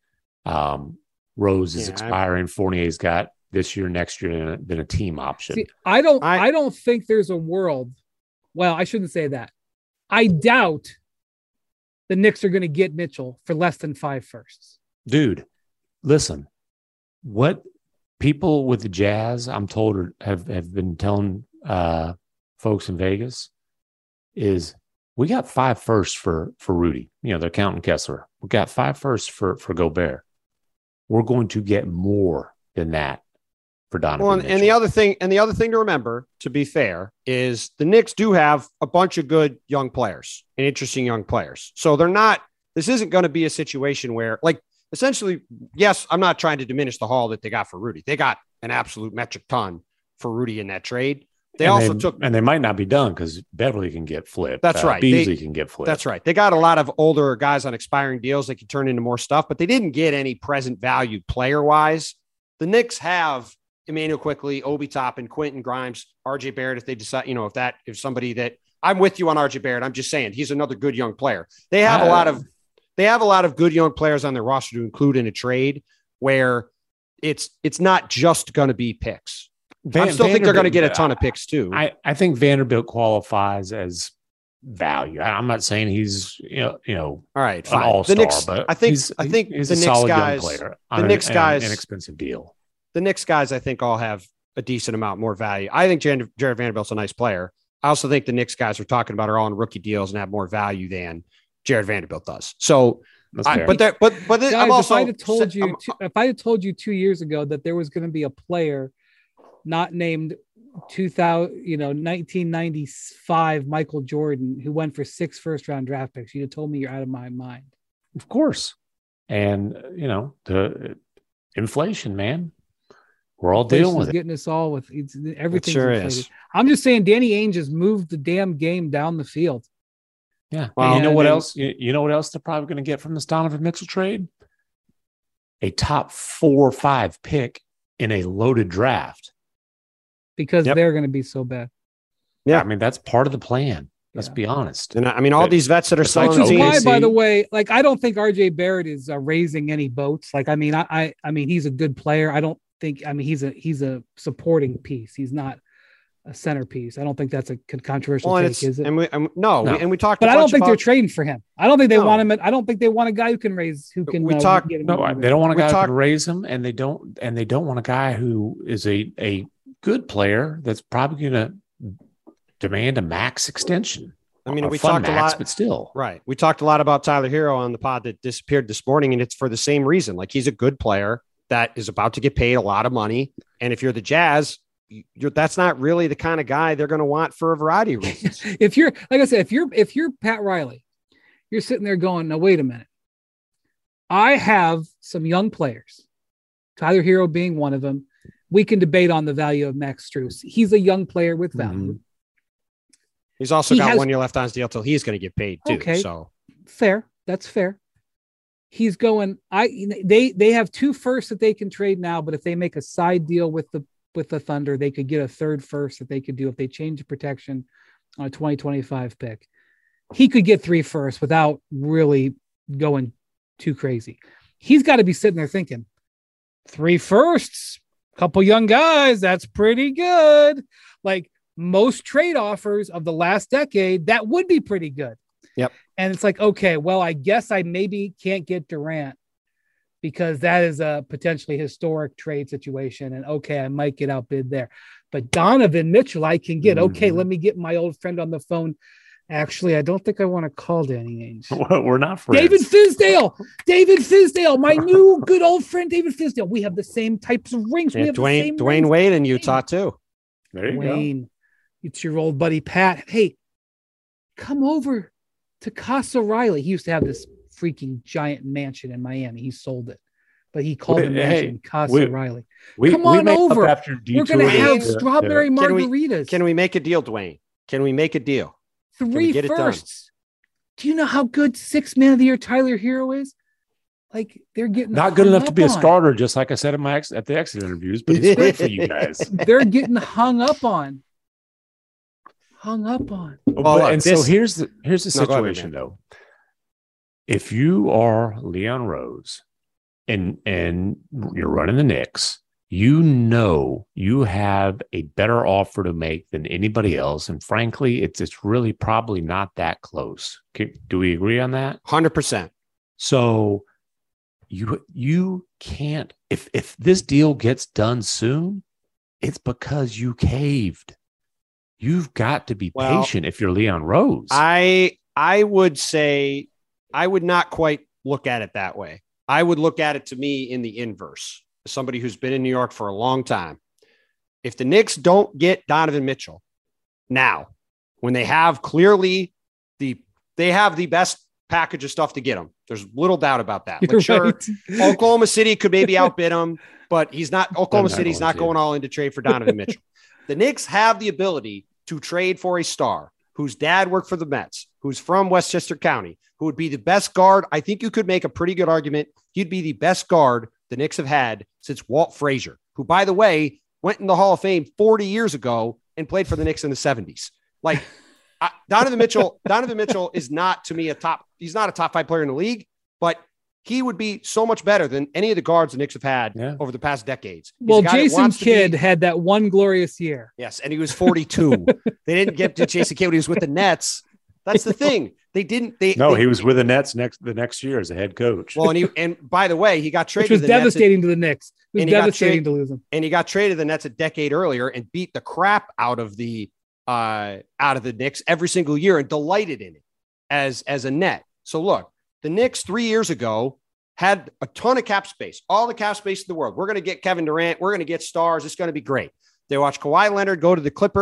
Rose is expiring. Fournier's got this year, next year, and then a team option. See, I don't think there's a world. Well, I shouldn't say that. I doubt the Knicks are going to get Mitchell for less than 5 firsts. Dude, listen, what people with the Jazz, I'm told, have been telling folks in Vegas is we got 5 firsts for Rudy. You know, they're counting Kessler. We got 5 firsts for Gobert. We're going to get more than that for Donovan Mitchell. And the other thing to remember, to be fair, is the Knicks do have a bunch of good young players and interesting young players. So this isn't going to be a situation where, like, essentially, yes, I'm not trying to diminish the haul that they got for Rudy. They got an absolute metric ton for Rudy in that trade. And they might not be done because Beverly can get flipped. That's right. Beasley can get flipped. That's right. They got a lot of older guys on expiring deals that can turn into more stuff, but they didn't get any present value player wise. The Knicks have Emmanuel Quickley, Obi Toppin, Quentin Grimes, RJ Barrett. If they decide, if somebody that I'm with you on RJ Barrett, I'm just saying he's another good young player. They have a lot of good young players on their roster to include in a trade where it's not just going to be picks. I still think they're going to get a ton of picks too. I think Vanderbilt qualifies as value. I'm not saying he's all right, fine. An all-star, but I think he's a solid young player. The Knicks guys, an expensive deal. The Knicks guys, I think, all have a decent amount more value. I think Jared Vanderbilt's a nice player. I also think the Knicks guys we're talking about are all on rookie deals and have more value than Jared Vanderbilt does. So, if I had told you 2 years ago that there was going to be a player not named 1995 Michael Jordan who went for 6 first-round draft picks, you'd have told me you're out of my mind. Of course. And, the inflation, man, we're all dealing with it. Getting us all with everything's sure inflated. is. I'm just saying Danny Ainge has moved the damn game down the field. Yeah. Well, you know what else? You know what else they're probably going to get from this Donovan Mitchell trade? A top 4 or 5 pick in a loaded draft. Because they're going to be so bad. Yeah. I mean, that's part of the plan. Let's be honest. And I mean, all these vets that are selling. Which is why, by the way, like, I don't think RJ Barrett is raising any boats. Like, I mean, I mean, he's a good player. I don't think, I mean, he's a supporting piece. He's not a centerpiece. I don't think that's a controversial take, is it? And we talked. But I don't think they're trading for him. I don't think they want him. I don't think they want a guy who can raise. Who can? They don't want a guy who can raise him, and they don't want a guy who is a good player that's probably going to demand a max extension. I mean, we talked a lot, but still, right? We talked a lot about Tyler Hero on the pod that disappeared this morning, and it's for the same reason. Like, he's a good player that is about to get paid a lot of money, and if you're the Jazz, that's not really the kind of guy they're going to want for a variety of reasons. If you're, like I said, if you're Pat Riley, you're sitting there going, "Now wait a minute, I have some young players, Tyler Hero being one of them. We can debate on the value of Max Strus. He's a young player with value." Mm-hmm. He's also got 1 year left on his deal till he's going to get paid too. Okay, so fair. That's fair. He's going. They have 2 firsts that they can trade now, but if they make a side deal with the Thunder, they could get a 3rd first that they could do if they change the protection on a 2025 pick. He could get 3 firsts without really going too crazy. He's got to be sitting there thinking, 3 firsts, couple young guys, that's pretty good. Like, most trade offers of the last decade, that would be pretty good. Yep. And it's like, okay, well, I guess I maybe can't get Durant because that is a potentially historic trade situation. And okay, I might get outbid there. But Donovan Mitchell, I can get. Okay, let me get my old friend on the phone. Actually, I don't think I want to call Danny Ainge. Well, we're not friends. David Fizdale, my new good old friend, David Fizdale. We have the same types of rings. Yeah, we have Dwayne Wade in Utah too. There you go. It's your old buddy Pat. Hey, come over to Casa Riley. He used to have this freaking giant mansion in Miami. He sold it, but he called the mansion Casa Riley. Come on over. We're going to have strawberry margaritas. Can we make a deal, Dwayne? Can we make a deal? 3 firsts. Do you know how good 6th man of the year Tyler Hero is? Like, they're getting not good enough to be a starter, just like I said at the exit interviews, but it's great for you guys. They're getting hung up on. So here's the situation though. If you are Leon Rose and you're running the Knicks, you have a better offer to make than anybody else, and frankly, it's really probably not that close. Do we agree on that? 100%. So you can't, if this deal gets done soon, it's because you caved. You've got to be patient if you're Leon Rose. I would say I would not quite look at it that way. I would look at it, to me, in the inverse. As somebody who's been in New York for a long time, if the Knicks don't get Donovan Mitchell now, when they have clearly the best package of stuff to get him, there's little doubt about that. But sure, Oklahoma City could maybe outbid him, but he's not. Oklahoma City's not going all in to trade for Donovan Mitchell. The Knicks have the ability to trade for a star whose dad worked for the Mets, who's from Westchester County, who would be the best guard. I think you could make a pretty good argument. He'd be the best guard the Knicks have had since Walt Frazier, who, by the way, went in the Hall of Fame 40 years ago and played for the Knicks in the 70s. Like, Donovan Mitchell is not, to me, he's not a top 5 player in the league, but he would be so much better than any of the guards the Knicks have had over the past decades. Well, Jason Kidd had that one glorious year. Yes, and he was 42. They didn't get to Jason Kidd when he was with the Nets. That's the thing. He was with the Nets the next year as a head coach. Well, and by the way, he got traded. Which was devastating to the Knicks. It was devastating to lose him. And he got traded to the Nets a decade earlier and beat the crap out of the Knicks every single year and delighted in it as a Net. So look, the Knicks 3 years ago had a ton of cap space, all the cap space in the world. We're going to get Kevin Durant. We're going to get stars. It's going to be great. They watched Kawhi Leonard go to the Clippers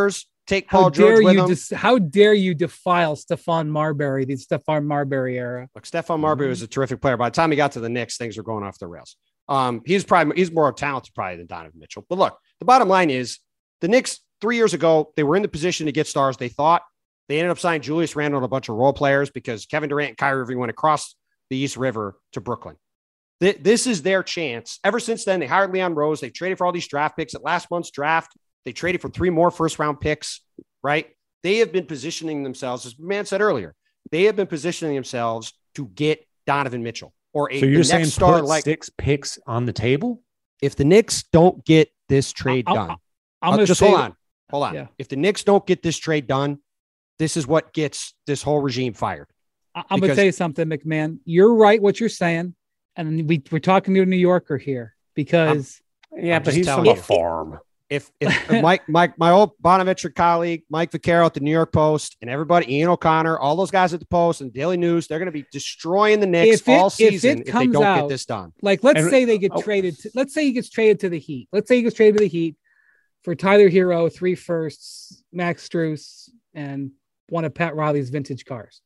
take Paul George with him. How dare you defile Stephon Marbury, the Stephon Marbury era? Look, Stephon Marbury was a terrific player. By the time he got to the Knicks, things were going off the rails. He's more talented probably than Donovan Mitchell. But look, the bottom line is the Knicks 3 years ago, they were in the position to get stars. They thought they ended up signing Julius Randle and a bunch of role players because Kevin Durant and Kyrie Irving went across the East River to Brooklyn. This is their chance. Ever since then, they hired Leon Rose. They traded for all these draft picks. At last month's draft, they traded for 3 more first-round picks, right? They have been positioning themselves, as the man said earlier, they have been positioning themselves to get Donovan Mitchell or so you're saying star put 6 picks on the table? If the Knicks don't get this trade done, hold on. Yeah. If the Knicks don't get this trade done, this is what gets this whole regime fired. I'm going to tell you something, McMahon. You're right what you're saying. And we're talking to a New Yorker here because but he's from a farm. If my old Bonaventure colleague, Mike Vaccaro at the New York Post, and everybody, Ian O'Connor, all those guys at the Post and Daily News, they're going to be destroying the Knicks all season if they don't get this done. Like, let's say they get traded. Let's say he gets traded to the Heat. Let's say he gets traded to the Heat for Tyler Hero, 3 firsts, Max Strus, and one of Pat Riley's vintage cars.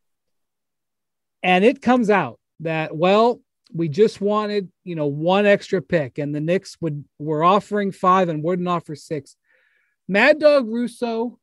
And it comes out that, well, we just wanted, 1 extra pick, and the Knicks were offering 5 and wouldn't offer 6. Mad Dog Russo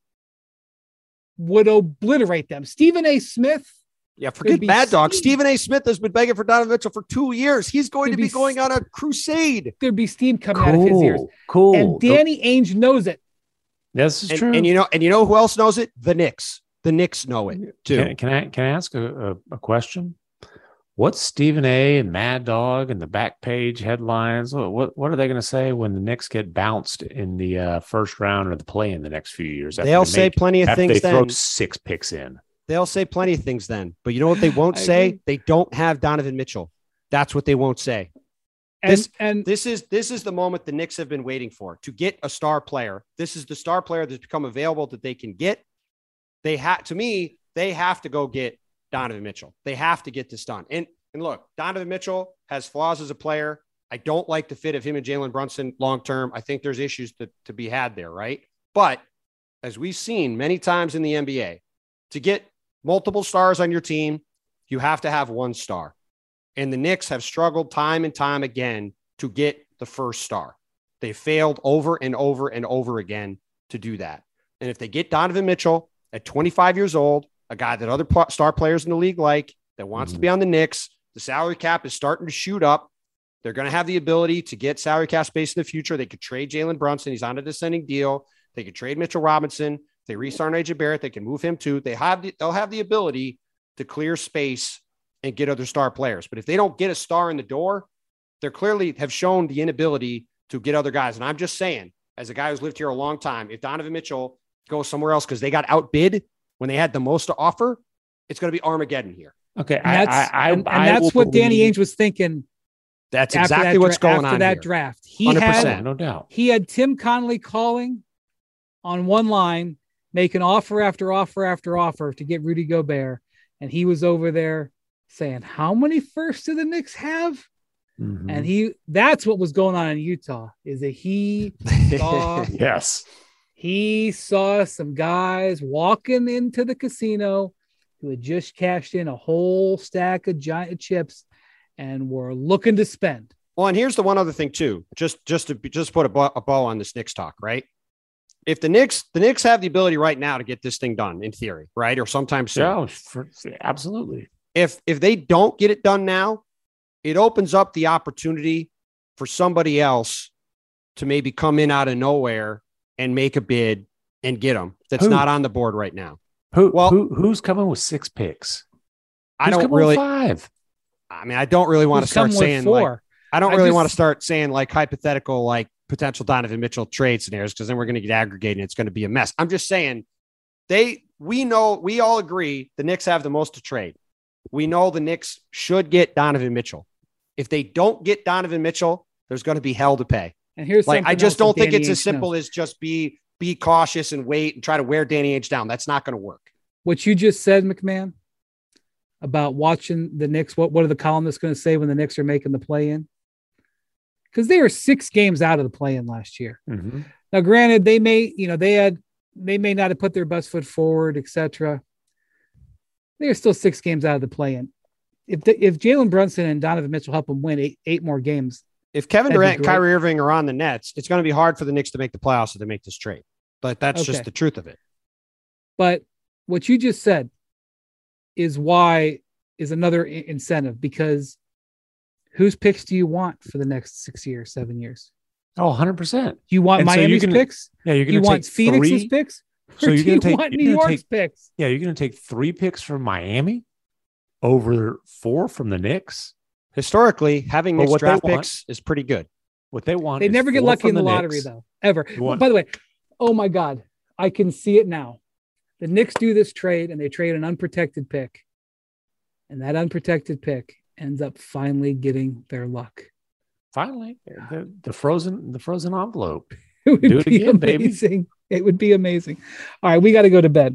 would obliterate them. Stephen A. Smith. Yeah, forget Mad Dog. Stephen A. Smith has been begging for Donovan Mitchell for 2 years. He's going to be going on a crusade. There'd be steam coming out of his ears. Cool. And Danny Ainge knows it. This is true. And you know who else knows it? The Knicks. The Knicks know it too. Can I ask a question? What's Stephen A. and Mad Dog and the back page headlines? What are they going to say when the Knicks get bounced in the first round or the play in the next few years? They'll say plenty of things. They throw 6 picks in. They'll say plenty of things then. But you know what they won't say? They don't have Donovan Mitchell. That's what they won't say. This is the moment the Knicks have been waiting for to get a star player. This is the star player that's become available that they can get. They have to go get Donovan Mitchell. They have to get this done. And look, Donovan Mitchell has flaws as a player. I don't like the fit of him and Jalen Brunson long-term. I think there's issues to be had there, right? But as we've seen many times in the NBA, to get multiple stars on your team, you have to have 1 star. And the Knicks have struggled time and time again to get the first star. They failed over and over and over again to do that. And if they get Donovan Mitchell at 25 years old, a guy that other star players in the league that wants to be on the Knicks, the salary cap is starting to shoot up. They're going to have the ability to get salary cap space in the future. They could trade Jalen Brunson. He's on a descending deal. They could trade Mitchell Robinson. If they re-sign AJ Barrett, they can move him too. They'll have the ability to clear space and get other star players. But if they don't get a star in the door, they clearly have shown the inability to get other guys. And I'm just saying, as a guy who's lived here a long time, if Donovan Mitchell goes somewhere else because they got outbid when they had the most to offer, it's going to be Armageddon here. Okay. And that's what Danny Ainge was thinking. That's exactly what's going on after that here. draft. 100%. No doubt. He had Tim Connolly calling on one line, making offer after offer after offer to get Rudy Gobert. And he was over there saying, how many firsts do the Knicks have? Mm-hmm. And that's what was going on in Utah, is that he saw he saw some guys walking into the casino who had just cashed in a whole stack of giant chips and were looking to spend. Well, and here's the one other thing too, just to put a bow on this Knicks talk, right? If the Knicks have the ability right now to get this thing done in theory, right? Or sometime soon. Yeah, absolutely. If they don't get it done now, it opens up the opportunity for somebody else to maybe come in out of nowhere and make a bid and get them. That's not on the board right now. Who's coming with 6 picks? I don't really. 5. I mean, I don't really want to start saying 4. I don't really want to start saying like hypothetical, like potential Donovan Mitchell trade scenarios, because then we're going to get aggregated and it's going to be a mess. I'm just saying we all agree the Knicks have the most to trade. We know the Knicks should get Donovan Mitchell. If they don't get Donovan Mitchell, there's going to be hell to pay. And here's like, I just don't think it's as simple as just be cautious and wait and try to wear Danny Ainge down. That's not going to work. What you just said, McMahon, about watching the Knicks, what are the columnists going to say when the Knicks are making the play-in? Because they were 6 games out of the play-in last year. Mm-hmm. Now, granted, they had they may not have put their best foot forward, etc. They're still 6 games out of the play-in. If Jalen Brunson and Donovan Mitchell help them win eight more games. If Kevin Durant and Kyrie Irving are on the Nets, it's going to be hard for the Knicks to make the playoffs if they make this trade. But that's just the truth of it. But what you just said is another incentive, because whose picks do you want for the next 6 years, 7 years? Oh, 100%. You want Miami's picks? Yeah, you're going to want Phoenix's picks? So you're going to take New York's picks? Yeah, you're going to take 3 picks from Miami over 4 from the Knicks. Historically, having Knicks draft picks is pretty good. What they want, they never get lucky in the lottery, though, ever. By the way, oh my God, I can see it now. The Knicks do this trade, and they trade an unprotected pick, and that unprotected pick ends up finally getting their luck. Finally, the frozen envelope. It would be amazing. It would be amazing. All right, we got to go to bed.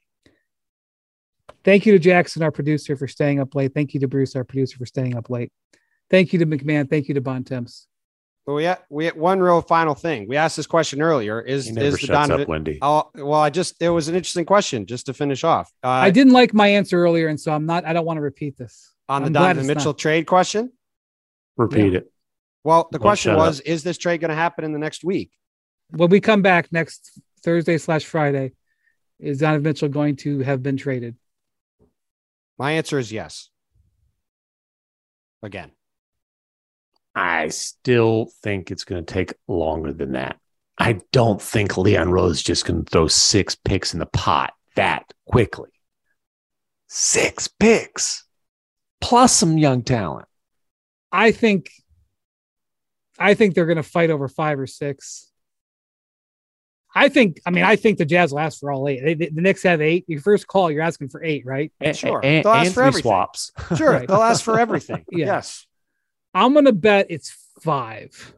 Thank you to Jackson, our producer, for staying up late. Thank you to Bruce, our producer, for staying up late. Thank you to McMahon. Thank you to Bontemps. Well, we had one real final thing. We asked this question earlier. Is the Donovan? Wendy. Oh, well, it was an interesting question just to finish off. I didn't like my answer earlier, and so I don't want to repeat this. On the Donovan Mitchell trade question? Repeat it. Well, the question was, is this trade going to happen in the next week? When we come back next Thursday/Friday, is Donovan Mitchell going to have been traded? My answer is yes. Again. I still think it's going to take longer than that. I don't think Leon Rose is just going to throw 6 picks in the pot that quickly. 6 picks plus some young talent. I think they're going to fight over 5 or 6. I think the Jazz will ask for all 8. The Knicks have 8. Your first call, you're asking for 8, right? Sure. They'll ask for everything. Swaps. Sure. Right. They'll ask for everything. Yeah. Yes. I'm going to bet it's 5.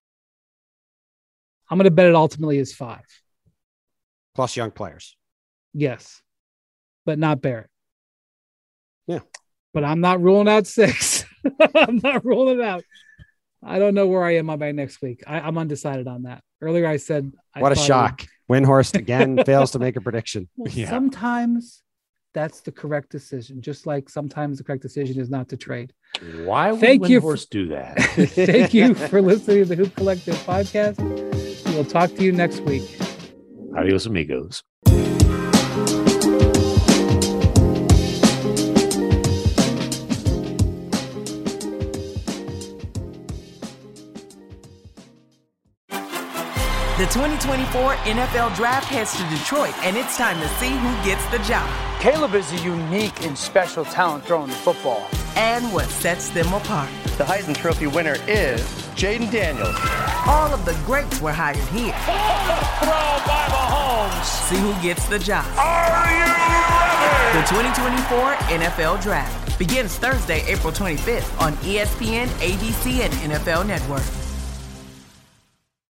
I'm going to bet it ultimately is 5. Plus young players. Yes. But not Barrett. Yeah. But I'm not ruling out 6. I'm not ruling it out. I don't know where I am by next week. I'm undecided on that. Earlier I said... What a shock. Windhorst again fails to make a prediction. Well, yeah. Sometimes that's the correct decision, just like sometimes the correct decision is not to trade. Why would Windhorst do that? Thank you for listening to the Hoop Collective podcast. We'll talk to you next week. Adios, amigos. The 2024 NFL Draft heads to Detroit, and it's time to see who gets the job. Caleb is a unique and special talent throwing the football. And what sets them apart. The Heisman Trophy winner is Jaden Daniels. All of the greats were hired here. Throw by Mahomes. See who gets the job. Are you ready? The 2024 NFL Draft begins Thursday, April 25th on ESPN, ABC, and NFL Network.